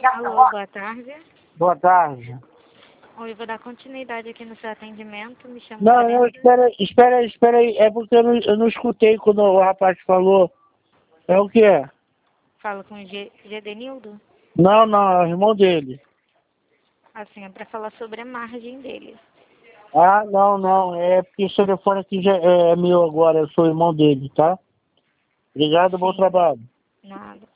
Alô, boa tarde. Boa tarde. Oi, vou dar continuidade aqui no seu atendimento. Me chamo Não, Brenda. espera aí. É porque eu não escutei quando o rapaz falou. É o que é? Falo com o Gedenildo. Não, é o irmão dele. Assim, é para falar sobre a margem dele. Ah, não. É porque esse telefone aqui já é meu agora. Eu sou irmão dele, tá? Obrigado, bom Sim, trabalho. nada.